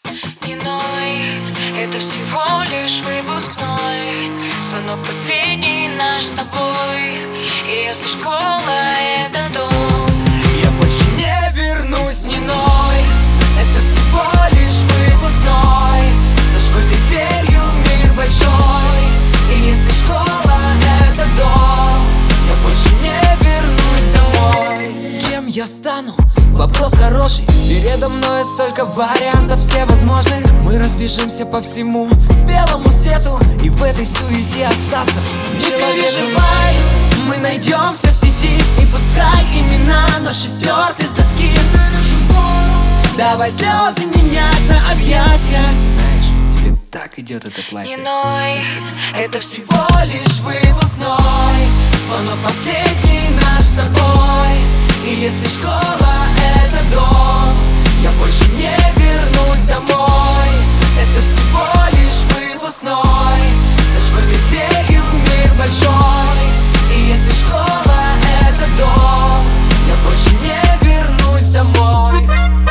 Не ной, это всего лишь выпускной. Звонок последний наш с тобой. И если школа — это дом, я больше не вернусь, не ной. Это всего лишь выпускной. За школьной дверью мир большой. И если школа — это дом, я больше не вернусь домой. Кем я стану? Вопрос хороший. Передо мной столько вариантов всевозможных. Мы разбежимся по всему белому свету и в этой суете остаться человеком. Не переживай, мы найдемся в сети. И пускай имена наши стерты с доски. Давай слезы менять на объятия. Знаешь, тебе так идет это платье. не ной, Это всего лишь выпускной. Звонок последний наш с тобой. И если школа — это дом, я больше не вернусь домой. Это всего лишь выпускной. За школьной дверью мир большой. И если школа — это дом, я больше не вернусь домой.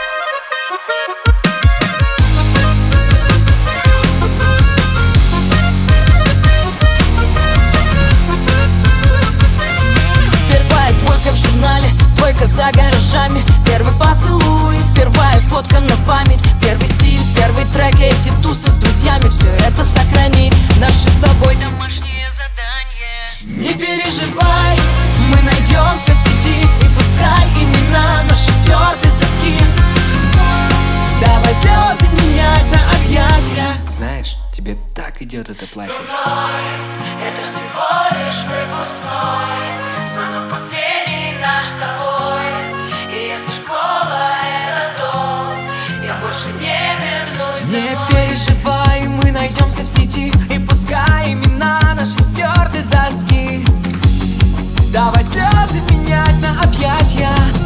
Первая двойка в журнале, двойка за гаражами. Первый поцелуй, первая фотка на память. Первый стиль, первый трек, эти тусы с друзьями. Все это сохранит наши с тобой домашние задания. Не переживай, мы найдемся в сети. И пускай имена наши стерты с доски. Давай слезы менять на объятия. Знаешь, тебе так идет это платье. это всего лишь выпускной. Звонок последний наш с тобой. И если школа — это дом, я больше не вернусь Не домой. переживай, мы найдемся в сети. И пускай имена наши стерты с доски. Давай слезы менять на объятия.